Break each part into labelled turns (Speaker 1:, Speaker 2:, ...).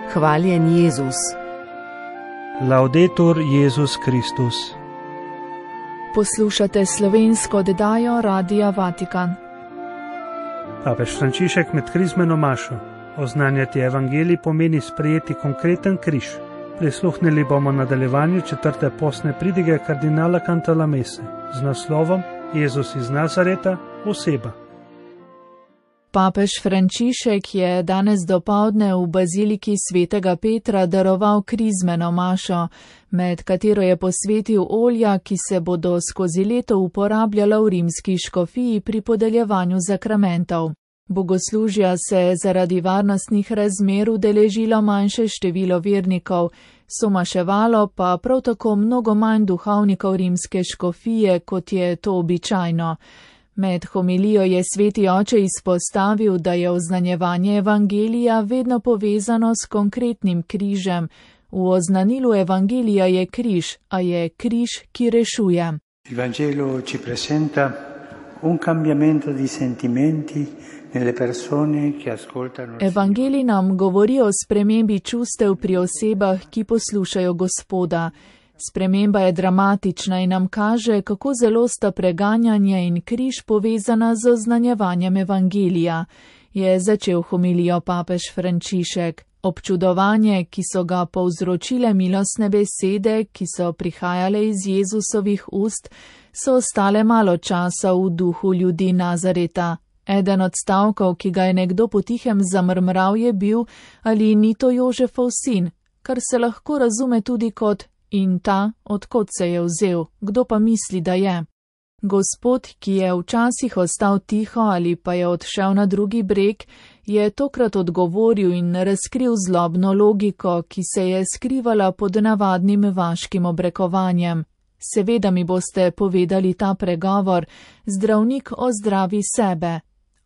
Speaker 1: Hvaljen Jezus.
Speaker 2: Laudetur Jezus Kristus.
Speaker 3: Poslušate slovensko oddajo Radia Vatikan.
Speaker 2: Papež Frančišek med krizmeno mašo. Oznanjati evangelij pomeni sprejeti konkreten križ. Prisluhnili bomo nadaljevanju 4. postne pridige kardinala Cantalamesse z naslovom Jezus iz Nazareta, oseba.
Speaker 3: Papež Frančišek je danes dopoldne v baziliki svetega Petra daroval krizmeno mašo, med katero je posvetil olja, ki se bodo skozi leto uporabljala v rimski škofiji pri podeljevanju zakramentov. Bogoslužja se zaradi varnostnih razmer udeležilo manjše število vernikov, somaševalo pa prav tako mnogo manj duhovnikov rimske škofije, kot je to običajno. Med homilijo je sveti oče izpostavil, da je oznanjevanje evangelija vedno povezano s konkretnim križem. V oznanilu evangelija je križ, a je križ, ki rešuje.
Speaker 4: Evangelo ci presenta un cambiamento di sentimenti nelle persone che ascoltano.
Speaker 3: Evangelij nam govori o spremembi čustev pri osebah, ki poslušajo Gospoda. Sprememba je dramatična in nam kaže, kako zelo sta preganjanje in križ povezana z oznanjevanjem evangelija, je začel homilijo papež Frančišek. Občudovanje, ki so ga povzročile milostne besede, ki so prihajale iz Jezusovih ust, so ostale malo časa v duhu ljudi Nazareta. Eden od stavkov, ki ga je nekdo potihem zamrmral, je bil: ali ni to Jožefov sin, kar se lahko razume tudi kot: in ta, odkot se je vzel, kdo pa misli, da je? Gospod, ki je včasih ostal tiho ali pa je odšel na drugi breg, je tokrat odgovoril in razkril zlobno logiko, ki se je skrivala pod navadnim vaškim obrekovanjem. Seveda mi boste povedali ta pregovor: zdravnik ozdravi sebe.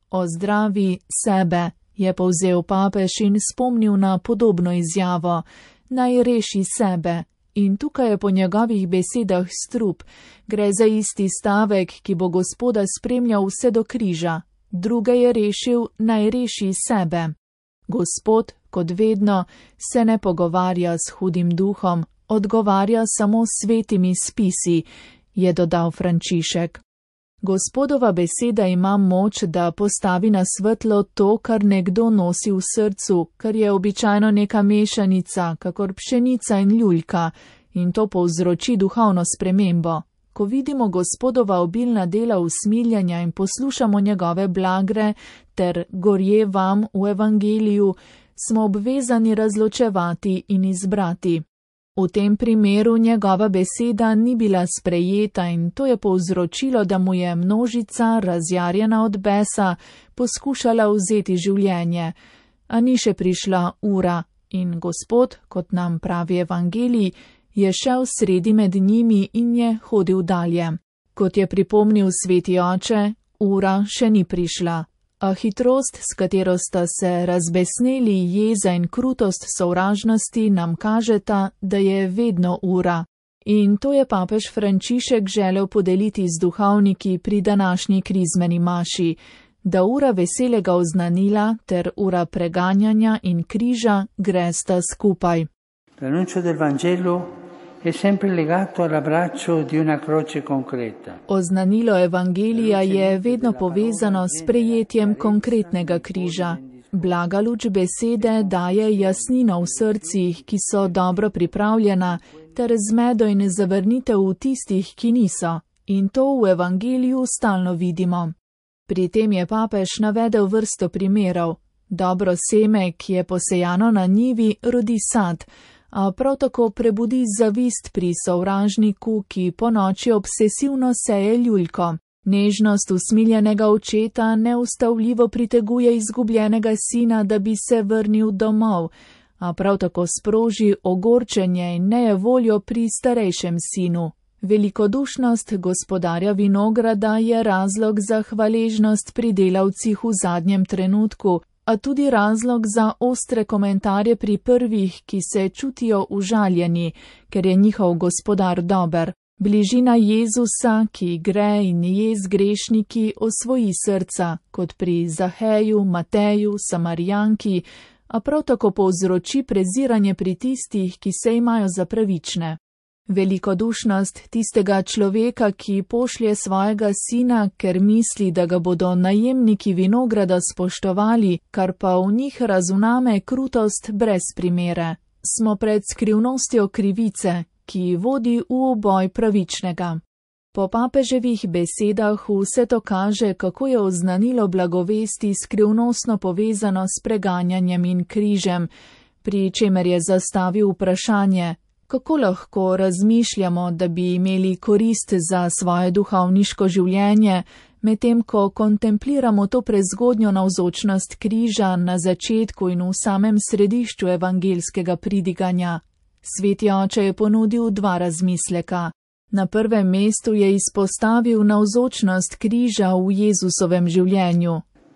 Speaker 3: Ozdravi sebe, je povzel papež in spomnil na podobno izjavo: naj reši sebe. In tukaj je po njegovih besedah strup. Gre za isti stavek, ki bo Gospoda spremljal vse do križa. Druge je rešil: naj reši sebe. Gospod, kot vedno, se ne pogovarja s hudim duhom, odgovarja samo s svetimi spisi, je dodal Frančišek. Gospodova beseda ima moč, da postavi na svetlo to, kar nekdo nosi v srcu, kar je običajno neka mešanica, kakor pšenica in ljuljka, in to povzroči duhovno spremembo. Ko vidimo Gospodova obilna dela usmiljanja in poslušamo njegove blagre ter gorje vam v evangeliju, smo obvezani razločevati in izbrati. V tem primeru njegova beseda ni bila sprejeta in to je povzročilo, da mu je množica, razjarjena od besa, poskušala vzeti življenje. A ni še prišla ura in Gospod, kot nam pravi evangelij, je šel sredi med njimi in je hodil dalje. Kot je pripomnil sveti oče, ura še ni prišla. A hitrost, s katero sta se razbesneli jeza in krutost sovražnosti, nam kažeta, da je vedno ura. In to je papež Frančišek želel podeliti z duhovniki pri današnji krizmeni maši, da ura veselega oznanila ter ura preganjanja in križa gresta skupaj.
Speaker 4: L'annuncio del Vangelo è sempre legato all'abbraccio di una croce concreta.
Speaker 3: Oznanilo evangelija je vedno povezano s prejetjem konkretnega križa. Blaga luč besede daje jasnino v srcih, ki so dobro pripravljena, ter zmedo in zavrnitev v tistih, ki niso. In to v evangeliju stalno vidimo. Pri tem je papež navedel vrsto primerov. Dobro seme, ki je posejano na njivi, rodi sad, a prav tako prebudi zavist pri sovražniku, ki ponoči obsesivno seje ljuljko. Nežnost usmiljenega očeta neustavljivo priteguje izgubljenega sina, da bi se vrnil domov, a prav tako sproži ogorčenje in nejevoljo pri starejšem sinu. Velikodušnost gospodarja vinograda je razlog za hvaležnost pri delavcih v zadnjem trenutku, a tudi razlog za ostre komentarje pri prvih, ki se čutijo užaljeni, ker je njihov gospodar dober. Bližina Jezusa, ki gre in je z grešniki, osvoji srca, kot pri Zaheju, Mateju, Samarijanki, a prav tako povzroči preziranje pri tistih, ki se imajo za pravične. Velikodušnost tistega človeka, ki pošlje svojega sina, ker misli, da ga bodo najemniki vinograda spoštovali, kar pa v njih razuname krutost brez primere. Smo pred skrivnostjo krivice, ki vodi v uboj pravičnega. Po papeževih besedah vse to kaže, kako je oznanilo blagovesti skrivnostno povezano s preganjanjem in križem, pri čemer je zastavil vprašanje, kako lahko razmišljamo, da bi imeli korist za svoje duhovniško življenje, medtem ko kontempliramo to prezgodnjo navzočnost križa na začetku in v samem središču evangeljskega pridiganja. Sveti oče je ponudil dva razmisleka. Na prvem mestu je izpostavil navzočnost križa v Jezusovem življenju.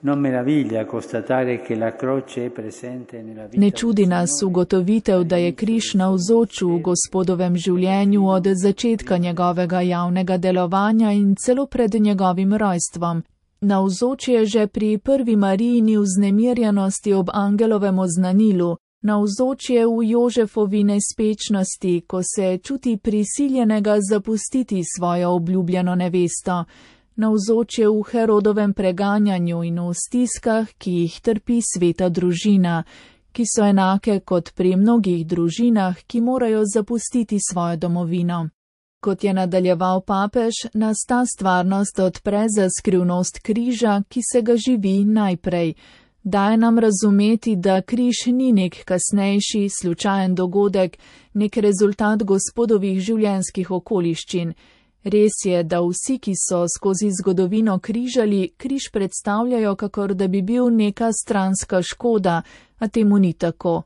Speaker 3: Ne čudi nas ugotovitev, da je križ navzoč v Gospodovem življenju od začetka njegovega javnega delovanja in celo pred njegovim rojstvom. Navzoč je že pri prvi Marijini vznemirjenosti ob angelovem oznanilu, navzoč je v Jožefovi nespečnosti, ko se čuti prisiljenega zapustiti svojo obljubljeno nevesto. Navzoč je v Herodovem preganjanju in v stiskah, ki jih trpi sveta družina, ki so enake kot pri mnogih družinah, ki morajo zapustiti svojo domovino. Kot je nadaljeval papež, nas ta stvarnost odpre za skrivnost križa, ki se ga živi najprej. Daje nam razumeti, da križ ni nek kasnejši, slučajen dogodek, nek rezultat Gospodovih življenjskih okoliščin. Res je, da vsi, ki so skozi zgodovino križali, križ predstavljajo, kakor da bi bil neka stranska škoda, a temu ni tako.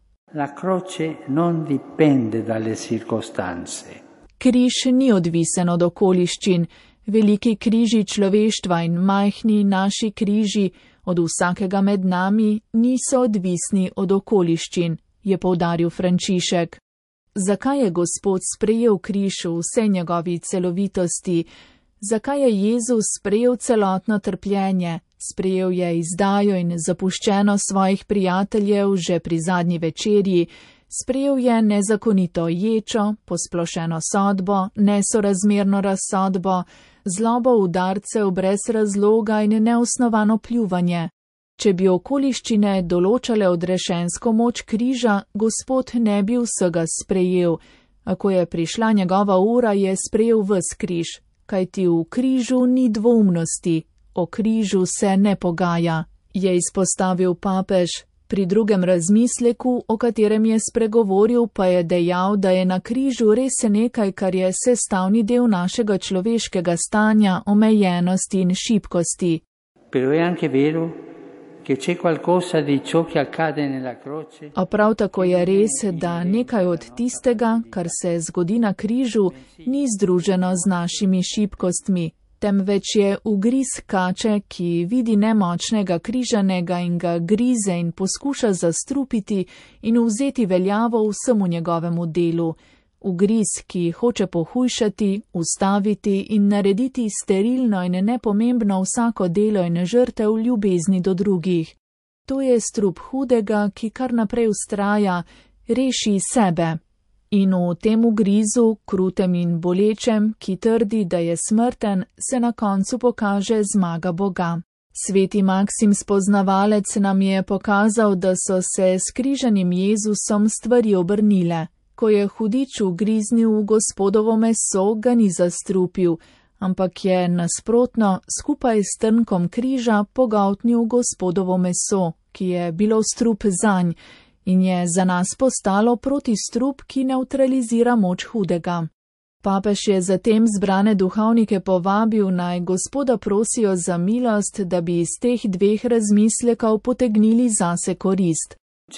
Speaker 3: Križ ni odvisen od okoliščin. Veliki križi človeštva in majhni naši križi od vsakega med nami niso odvisni od okoliščin, je poudaril Frančišek. Zakaj je Gospod sprejel križ v vsej njegovi celovitosti? Zakaj je Jezus sprejel celotno trpljenje? Sprejel je izdajo in zapuščeno svojih prijateljev že pri zadnji večerji, sprejel je nezakonito ječo, posplošeno sodbo, nesorazmerno razsodbo, zlobo udarcev brez razloga in neosnovano pljuvanje. Če bi okoliščine določale odrešensko moč križa, Gospod ne bi vsega sprejel. A ko je prišla njegova ura, je sprejel ves križ, kajti v križu ni dvoumnosti, o križu se ne pogaja, je izpostavil papež. Pri drugem razmisleku, o katerem je spregovoril, pa je dejal, da je na križu res nekaj, kar je sestavni del našega človeškega stanja, omejenosti in šibkosti. A prav tako je res, da nekaj od tistega, kar se zgodi na križu, ni združeno z našimi šibkostmi, temveč je ugriz kače, ki vidi nemočnega križanega in ga grize in poskuša zastrupiti in vzeti veljavo vsemu njegovemu delu. Ugriz, ki hoče pohujšati, ustaviti in narediti sterilno in nepomembno vsako delo in žrtev ljubezni do drugih. To je strup hudega, ki kar naprej vztraja, reši sebe. In v tem ugrizu, krutem in bolečem, ki trdi, da je smrten, se na koncu pokaže zmaga Boga. Sveti Maksim Spoznavalec nam je pokazal, da so se s križanim Jezusom stvari obrnile. Ko je hudič ugriznil v Gospodovo meso, ga ni zastrupil, ampak je nasprotno skupaj s trnkom križa pogoltnil Gospodovo meso, ki je bilo strup zanj, in je za nas postalo protistrup, ki nevtralizira moč hudega. Papež je zatem zbrane duhovnike povabil, naj Gospoda prosijo za milost, da bi iz teh dveh razmislekov potegnili zase korist.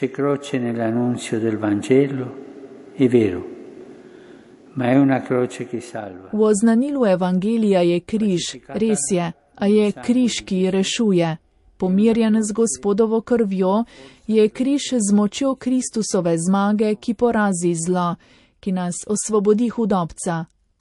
Speaker 3: V oznanilu Evangelija je križ, res je, a je križ, ki rešuje. Pomirjen z Gospodovo krvjo, je križ z močjo Kristusove zmage, ki porazi zlo, ki nas osvobodi hudobca.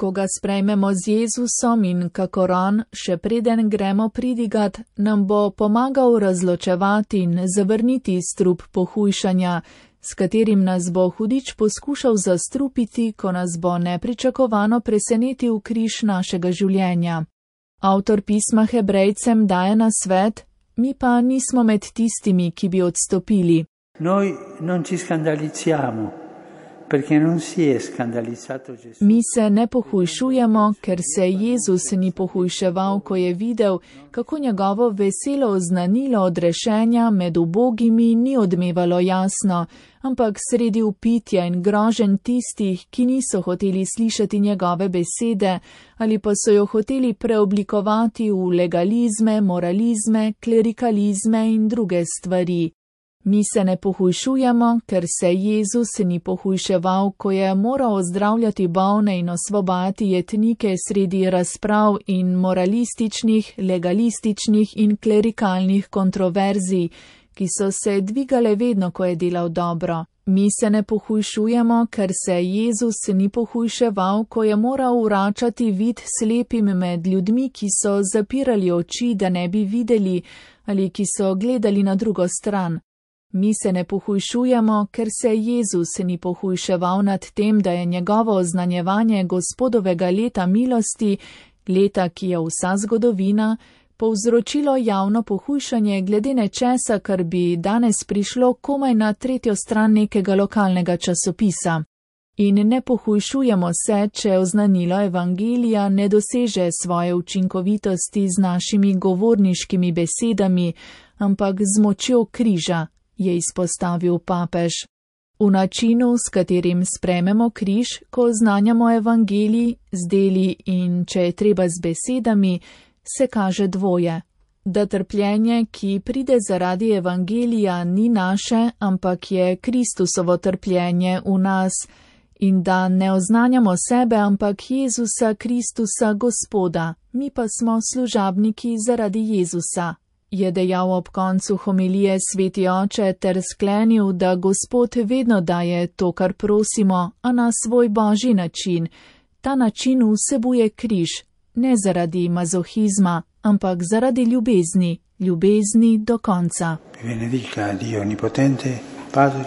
Speaker 3: ko ga sprejmemo z Jezusom in kakor on, še preden gremo pridigat, nam bo pomagal razločevati in zavrniti strup pohujšanja, s katerim nas bo hudič poskušal zastrupiti, ko nas bo nepričakovano presenetil križ našega življenja. Avtor pisma Hebrejcem daje nasvet, mi pa nismo med tistimi, ki bi odstopili.
Speaker 4: Noi non ci scandalizziamo, perché non si è scandalizzato Gesù.
Speaker 3: Mi se ne pohujšujemo, ker se Jezus ni pohujševal, ko je videl, kako njegovo veselo oznanilo odrešenja med ubogimi ni odmevalo jasno, ampak sredi vpitja in groženj tistih, ki niso hoteli slišati njegove besede ali pa so jo hoteli preoblikovati v legalizme, moralizme, klerikalizme in druge stvari. Mi se ne pohujšujemo, ker se Jezus ni pohujševal, ko je moral ozdravljati bolne in osvobajati jetnike sredi razprav in moralističnih, legalističnih in klerikalnih kontroverzij, ki so se dvigale vedno, ko je delal dobro. Mi se ne pohujšujemo, ker se Jezus ni pohujševal, ko je moral vračati vid slepim med ljudmi, ki so zapirali oči, da ne bi videli, ali ki so gledali na drugo stran. Mi se ne pohujšujemo, ker se Jezus ni pohujševal nad tem, da je njegovo oznanjevanje Gospodovega leta milosti, leta, ki je vsa zgodovina, povzročilo javno pohujšanje glede nečesa, kar bi danes prišlo komaj na tretjo stran nekega lokalnega časopisa. In ne pohujšujemo se, če oznanilo evangelija ne doseže svoje učinkovitosti z našimi govorniškimi besedami, ampak z močjo križa, je izpostavil papež. V načinu, s katerim sprejmemo križ, ko oznanjamo evangelij, z deli in, če je treba z besedami, se kaže dvoje. Da trpljenje, ki pride zaradi evangelija, ni naše, ampak je Kristusovo trpljenje v nas, in da ne oznanjamo sebe, ampak Jezusa Kristusa Gospoda, mi pa smo služabniki zaradi Jezusa, je dejal ob koncu homilije sveti oče ter sklenil, da Gospod vedno daje to, kar prosimo, a na svoj božji način. Ta način vsebuje križ, ne zaradi mazohizma, ampak zaradi ljubezni, ljubezni do konca.
Speaker 4: Benedica Dio Onnipotente, Padre,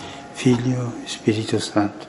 Speaker 4: Figlio e Spirito Santo.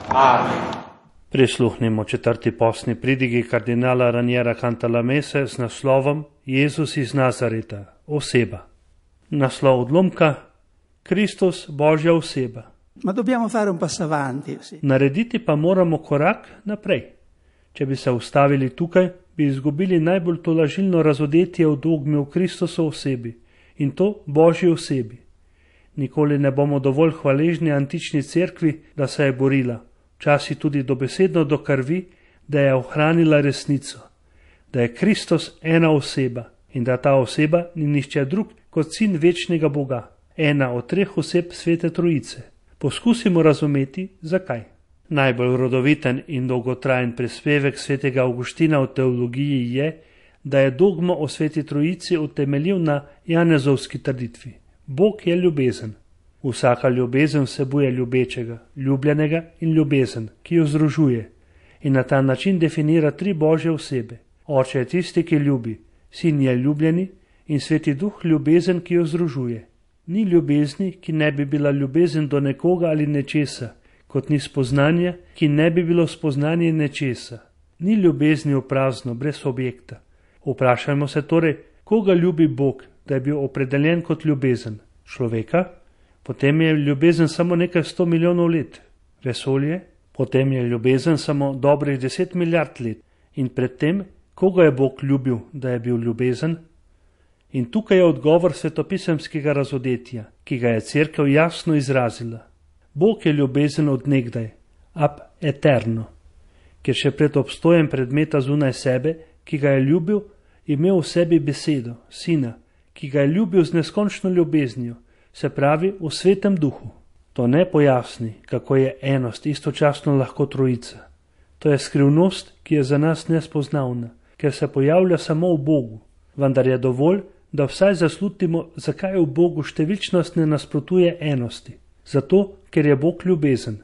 Speaker 2: Amen. Prisluhnimo četrti postni pridigi kardinala Raniera Cantalamesse z naslovom Jezus iz Nazareta, oseba. Naslov odlomka: Kristus, Božja oseba.
Speaker 1: Ma dobbiamo fare un passo avanti.
Speaker 2: Narediti pa moramo korak naprej. Če bi se ustavili tukaj, bi izgubili najbolj tolažilno razodetje v dogmi o Kristusu osebi, in to Božji osebi. Nikoli ne bomo dovolj hvaležni antični cerkvi, da se je borila, včasih tudi dobesedno do krvi, da je ohranila resnico, da je Kristus ena oseba in da ta oseba ni nihče drug kot sin večnega Boga, ena od treh oseb Svete Trojice. Poskusimo razumeti, zakaj. Najbolj rodoviten in dolgotrajen prispevek svetega Avguština v teologiji je, da je dogmo o Sveti Trojici utemeljil na janezovski trditvi. Bog je ljubezen. Vsaka ljubezen vsebuje ljubečega, ljubljenega in ljubezen, ki jo združuje, in na ta način definira tri Božje osebe. Oče je tisti, ki ljubi, sin je ljubljeni in Sveti Duh ljubezen, ki jo združuje. Ni ljubezni, ki ne bi bila ljubezen do nekoga ali nečesa, kot ni spoznanja, ki ne bi bilo spoznanje nečesa. Ni ljubezni v prazno, brez objekta. Vprašajmo se torej, koga ljubi Bog, da je bil opredeljen kot ljubezen? Človeka? Potem je ljubezen samo nekaj 100 milijonov let. Vesolje? Potem je ljubezen samo dobrih 10 milijard let. In predtem, koga je Bog ljubil, da je bil ljubezen? In tukaj je odgovor svetopisemskega razodetja, ki ga je cerkev jasno izrazila. Bog je ljubezen od nekdaj, ab eterno, ker še pred obstojem predmeta zunaj sebe, ki ga je ljubil, imel v sebi besedo, sina, ki ga je ljubil z neskončno ljubeznijo, se pravi v Svetem Duhu. To ne pojasni, kako je enost istočasno lahko trojica. To je skrivnost, ki je za nas nespoznavna, ker se pojavlja samo v Bogu, vendar je dovolj, da vsaj zaslutimo, zakaj v Bogu številčnost ne nasprotuje enosti. Zato, ker je Bog ljubezen.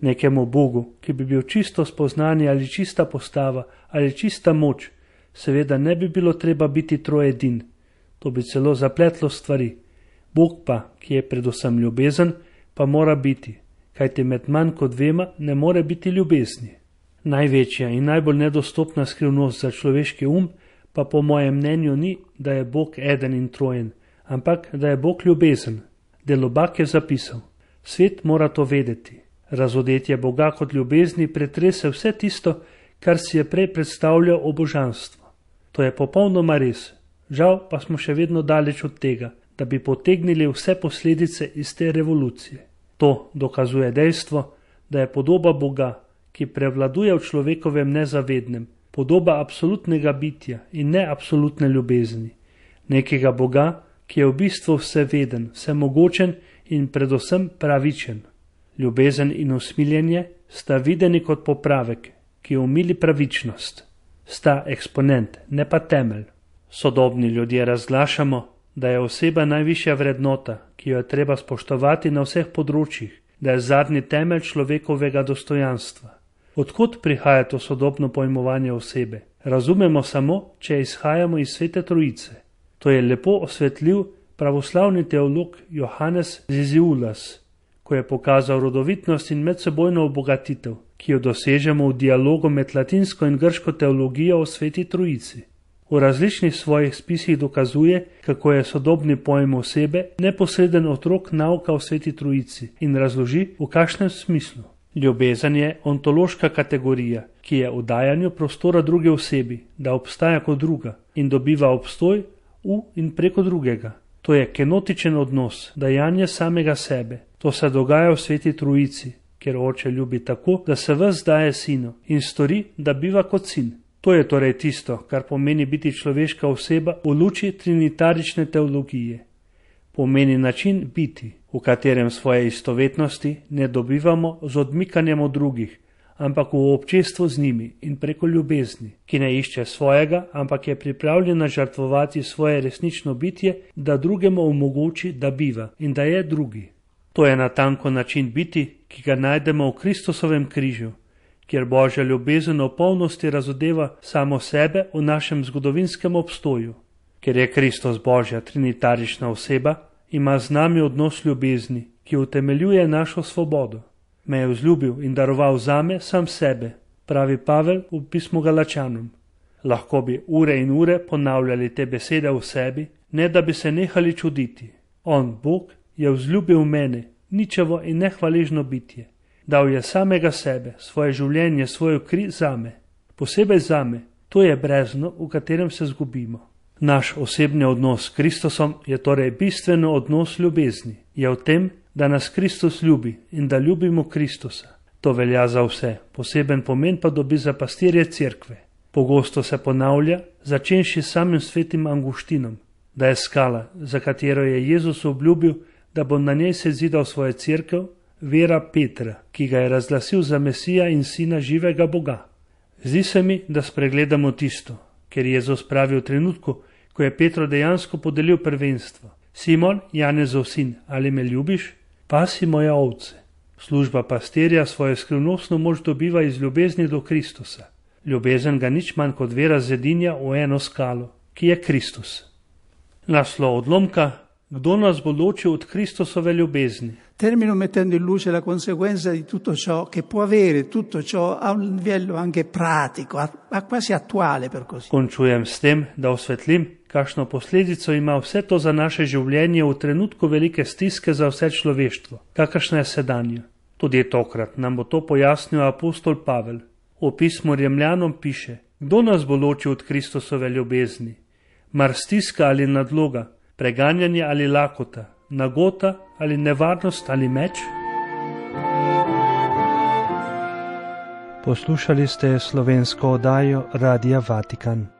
Speaker 2: Nekemu Bogu, ki bi bil čisto spoznanje ali čista postava ali čista moč, seveda ne bi bilo treba biti trojedin. To bi celo zapletlo stvari. Bog pa, ki je predvsem ljubezen, pa mora biti, kajti med manj kot dvema ne more biti ljubezni. Največja in najbolj nedostopna skrivnost za človeški pa po mojem mnenju ni, da je Bog eden in trojen, ampak da je Bog ljubezen. Delobak je zapisal: svet mora to vedeti. Razodetje Boga kot ljubezni pretrese vse tisto, kar si je prej predstavljal o božanstvu. To je popolnoma res, žal pa smo še vedno daleč od tega, da bi potegnili vse posledice iz te revolucije. To dokazuje dejstvo, da je podoba Boga, ki prevladuje v človekovem nezavednem, podoba absolutnega bitja in ne absolutne ljubezni. Nekega Boga, ki je v bistvu vseveden, vsemogočen in predvsem pravičen. Ljubezen in usmiljenje sta videni kot popravek, ki umili pravičnost. Sta eksponent, ne pa temelj. Sodobni ljudje razglašamo, da je oseba najvišja vrednota, ki jo je treba spoštovati na vseh področjih, da je zadnji temelj človekovega dostojanstva. Odkot prihaja to sodobno pojmovanje osebe? Razumemo samo, če izhajamo iz Svete Trojice. To je lepo osvetlil pravoslavni teolog Johannes Ziziulas, ko je pokazal rodovitnost in medsebojno obogatitev, ki jo dosežemo v dialogu med latinsko in grško teologijo o Sveti Trojici. V različnih svojih spisih dokazuje, kako je sodobni pojem osebe neposreden otrok nauka o Sveti Trojici in razloži, v kakšnem smislu. Ljubezen je ontološka kategorija, ki je v dajanju prostora druge osebi, da obstaja kot druga in dobiva obstoj v in preko drugega. To je kenotičen odnos, dajanje samega sebe. To se dogaja v Sveti Trojici, kjer oče ljubi tako, da se ves daje sinu in stori, da biva kot sin. To je torej tisto, kar pomeni biti človeška oseba v luči trinitarične teologije. Pomeni način biti, v katerem svoje istovetnosti ne dobivamo z odmikanjem od drugih, ampak v občestvu z njimi in preko ljubezni, ki ne išče svojega, ampak je pripravljena žrtvovati svoje resnično bitje, da drugemu omogoči, da biva in da je drugi. To je natanko način biti, ki ga najdemo v Kristusovem križu, kjer Božja ljubezen v polnosti razodeva samo sebe v našem zgodovinskem obstoju. Ker je Kristus Božja trinitarična oseba, ima z nami odnos ljubezni, ki utemeljuje našo svobodo. Me je vzljubil in daroval zame sam sebe, pravi Pavel v pismu Galačanom. Lahko bi ure in ure ponavljali te besede v sebi, ne da bi se nehali čuditi. On, Bog, je vzljubil mene, ničevo in nehvaležno bitje. Dal je samega sebe, svoje življenje, svojo kri zame. Posebej zame, to je brezno, v katerem se zgubimo. Naš osebni odnos s Kristusom je torej bistveno odnos ljubezni. Je v tem, da nas Kristus ljubi in da ljubimo Kristusa. To velja za vse, poseben pomen pa dobi za pastirje cerkve. Pogosto se ponavlja, začenši s samim svetim Anguštinom, da je skala, za katero je Jezus obljubil, da bo na njej sezidal svojo cerkev, vera Petra, ki ga je razglasil za Mesija in sina živega Boga. Zdi se mi, da spregledamo tisto, ker Jezus pravi v trenutku, ko je Petru dejansko podelil prvenstvo. Simon, Janezov sin, ali me ljubiš? Pasi moje ovce. Služba pastirja svojo skrivnostno moč dobiva iz ljubezni do Kristusa. Ljubezen ga nič manj kot vera zedinja v eno skalo, ki je Kristus. Naslov odlomka: kdo nas bo ločil od Kristusove ljubezni?
Speaker 1: Termino mettendo in luce la conseguenza di tutto ciò che può avere tutto ciò a un livello anche pratico, a quasi attuale per così.
Speaker 2: Končujem s tem, da osvetlim, kakšno posledico ima vse to za naše življenje v trenutku velike stiske za vse človeštvo, kakršna je sedanja. Tudi tokrat nam bo to pojasnil apostol Pavel. V pismu Rimljanom piše: kdo nas bo ločil od Kristusove ljubezni? Mar stiska ali nadloga, preganjanje ali lakota, nagota ali nevarnost ali meč?
Speaker 5: Poslušali ste slovensko oddajo Radia Vatikan.